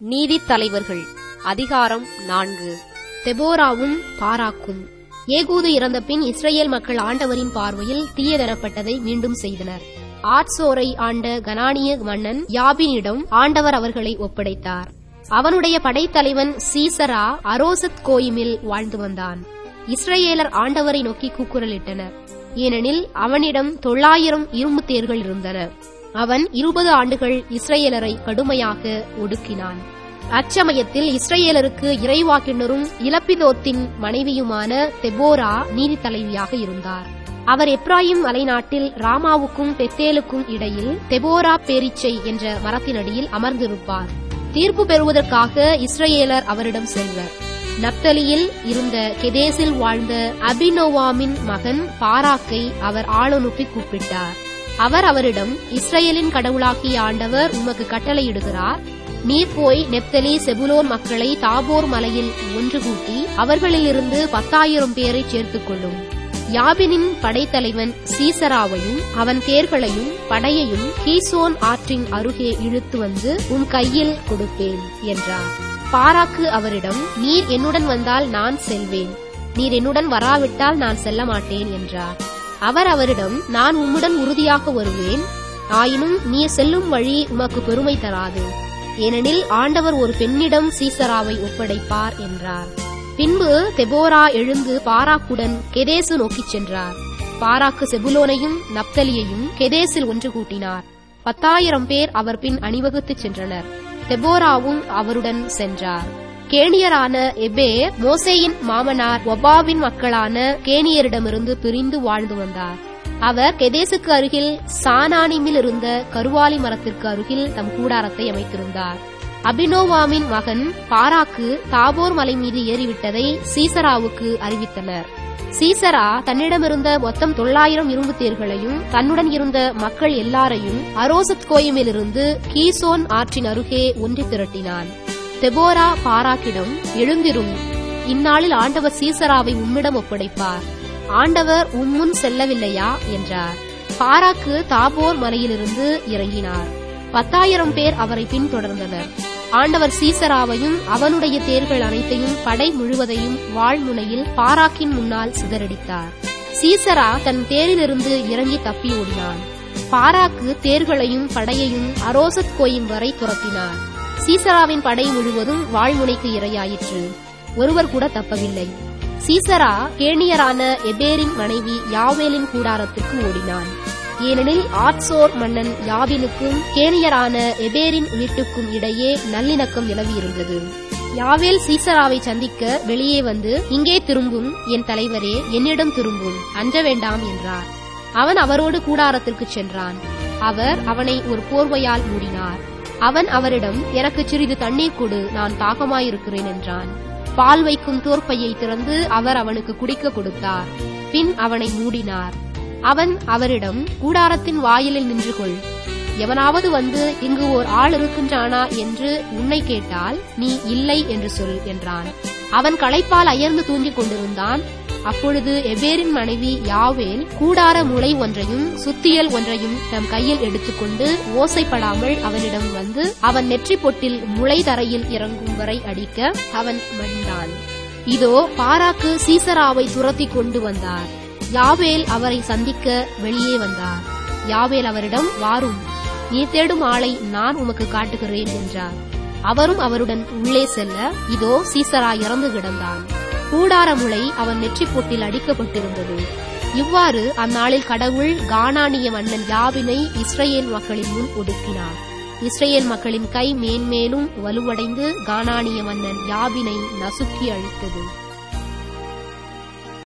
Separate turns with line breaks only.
நீதித் தலைவர்கள். அதிகாரம் 4. தெபோராவும் பாராக்கும். ஏகூது இறந்த பின் இஸ்ரேல் மக்கள் ஆண்டவரின் பார்வையில் தீயதெனப்பட்டதை மீண்டும் செய்தனர். ஆட்சோரை ஆண்ட கனானிய மன்னன் யாபினிடம் ஆண்டவர் அவர்களை ஒப்படைத்தார். அவனுடைய படைத்தலைவன் சீசரா அரோசத் கோயிமில் வாழ்ந்து வந்தான். இஸ்ரேலர் ஆண்டவரை நோக்கி கூக்குரலிட்டனர். ஏனெனில் அவனிடம் 900 இரும்பு தேர்கள் இருந்தன. அவன் 20 ஆண்டுகள் இஸ்ரேலரை கடுமையாக ஒடுக்கினான். அச்சமயத்தில் இஸ்ரேலருக்கு இறைவாக்கினரும் இலப்பிதோத்தின் மனைவியுமான தெபோரா நீதி தலைவியாக இருந்தார். அவர் எப்ராயிம் மலைநாட்டில் ராமாவுக்கும் பெத்தேலுக்கும் இடையில் தெபோரா பேரிச்சை என்ற மரத்தினடியில் அமர்ந்திருப்பார். தீர்ப்பு பெறுவதற்காக இஸ்ரேலர் அவரிடம் செல்வர். நப்தலியில் இருந்த கெதேசில் வாழ்ந்த அபினோவாமின் மகன் பாராக்கை அவர் ஆளனுப்பி கூப்பிட்டார். அவர் அவரிடம், இஸ்ரேலின் கடவுளாகிய ஆண்டவர் உமக்கு கட்டளையிடுகிறார். நீர் போய் நெப்தலி செபுலோன் மக்களை தாபோர் மலையில் ஒன்று கூட்டி அவர்களிலிருந்து 10,000 பேரை சேர்த்துக் கொள்ளும். யாபினின் படைத்தலைவன் சீசராவையும் அவன் தேர்களையும் படையையும் கீசோன் ஆற்றின் அருகே இழுத்து வந்து உன் கையில் கொடுப்பேன் என்றார். பாராக்கு அவரிடம், நீர் என்னுடன் வந்தால் நான் செல்வேன், நீர் என்னுடன் வராவிட்டால் நான் செல்ல மாட்டேன் என்றார். அவர் அவரிடம், நான் உம்முடன் உறுதியாக வருவேன், ஆயினும் நீர் செல்லும் வழி உமக்கு பெருமை தராது, ஏனெனில் ஆண்டவர் ஒரு பெண்ணிடம் சீசராவை ஒப்படைப்பார் என்றார். பின்பு தெபோரா எழுந்து பாராக்குடன் கெதேசு நோக்கிச் சென்றார். பாராக்கு செபுலோனையும் நப்தலியையும் கெதேசில் ஒன்று கூட்டினார். 10,000 பேர் அவர் பின் அணிவகுத்துச் சென்றனர். தெபோராவும் அவருடன் சென்றார். கேனியரான எபேர் மோசேயின் மாமனார் ஒபாவின் மக்களான கேனியரிடமிருந்து பிரிந்து வாழ்ந்து வந்தார். அவர் கெதேசுக்கு அருகில் சானானிமில் இருந்த கருவாலி மரத்திற்கு அருகில் தம் கூடாரத்தை அமைத்திருந்தார். அபினோவாமின் மகன் பாராக்கு தாபோர் மலை மீது ஏறிவிட்டதை சீசராவுக்கு அறிவித்தனர். சீசரா தன்னிடமிருந்த மொத்தம் 900 இரும்பு தேர்களையும் தன்னுடன் இருந்த மக்கள் எல்லாரையும் அரோசத் கோயிமிலிருந்து கீசோன் ஆற்றின் அருகே ஒன்று திரட்டினான். தெபோரா பாராக்கிடம், எழுந்திரும், இந்நாளில் ஆண்டவர் சீசராவை உம்மிடம் ஒப்படைப்பார், ஆண்டவர் உம்முன் செல்லவில்லையா என்றார். பாராக்கு தாபோர் மலையிலிருந்து இறங்கினார். 10,000 பேர் அவரை பின்தொடர்ந்தனர். ஆண்டவர் சீசராவையும் அவனுடைய தேர்கள் அனைத்தையும் படை முழுவதையும் வாழ்முனையில் பாராக்கின் முன்னால் சிதறடித்தார். சீசரா தன் தேரிலிருந்து இறங்கி தப்பி ஓடினான். பாராக்கு தேர்களையும் படையையும் அரோசத் கோயும் வரை துரத்தினார். சீசராவின் படை முழுவதும் வாழ்முனைக்கு இரையாயிற்று. ஒருவர் கூட தப்பவில்லை. சீசரா கேனியரான எபேரின் மனைவி யாவேலின் கூடாரத்திற்கு ஓடினான். ஏனெனில் ஆட்சோர் மன்னன் யாபினுக்கும் கேனியரான எபேரின் வீட்டுக்கும் இடையே நல்லிணக்கம் நிலவியிருந்தது. யாவேல் சீசராவை சந்திக்க வெளியே வந்து, இங்கே திரும்பும் என் தலைவரே, என்னிடம் திரும்பும், அஞ்ச வேண்டாம் என்றார். அவன் அவரோடு கூடாரத்திற்கு சென்றான். அவர் அவனை ஒரு போர்வையால் மூடினார். அவன் அவரிடம், எனக்கு சிறிது தண்ணீர் கொடு, நான் தாகமாயிருக்கிறேன் என்றான். பால் வைக்கும் தோற்பையை திறந்து அவர் அவனுக்கு குடிக்க கொடுத்தார். பின் அவனை மூடினார். அவன் அவரிடம், கூடாரத்தின் வாயிலில் நின்று கொள், எவனாவது வந்து இங்கு ஓர் ஆள் இருக்கின்றானா என்று உன்னை கேட்டால் நீ இல்லை என்று சொல் என்றான். அவன் களைப்பால் அயர்ந்து தூங்கிக் கொண்டிருந்தான். அப்பொழுது எபேரின் மனைவி யாவேல் கூடார முளை ஒன்றையும் சுத்தியல் ஒன்றையும் தம் கையில் எடுத்துக்கொண்டு ஓசைப்படாமல் அவனிடம் வந்து அவன் நெற்றி பொட்டில் முளை தரையில் இறங்கும் வரை அடிக்க அவன் மடிந்தான். இதோ பாராக்கு சீசராவை துரத்தி கொண்டு வந்தார். யாவேல் அவரை சந்திக்க வெளியே வந்தார். யாவேல் அவரிடம், வாரும், நீ தேடும் ஆளை நான் உமக்கு காட்டுகிறேன் என்றார். அவரும் அவருடன் உள்ளே செல்ல, இதோ சீசரா இறந்து கிடந்தான். கூடார முளை அவன் நெற்றி பொட்டில் அடிக்கப்பட்டிருந்தது. இவ்வாறு அந்நாளில் கடவுள் கானானிய மன்னன் யாபினை இஸ்ரேல் மக்களின் முன் ஒடுக்கினார். இஸ்ரேல் மக்களின் கை மேன்மேலும் வலுவடைந்து கானானிய மன்னன் யாபினை நசுக்கி அழித்தது.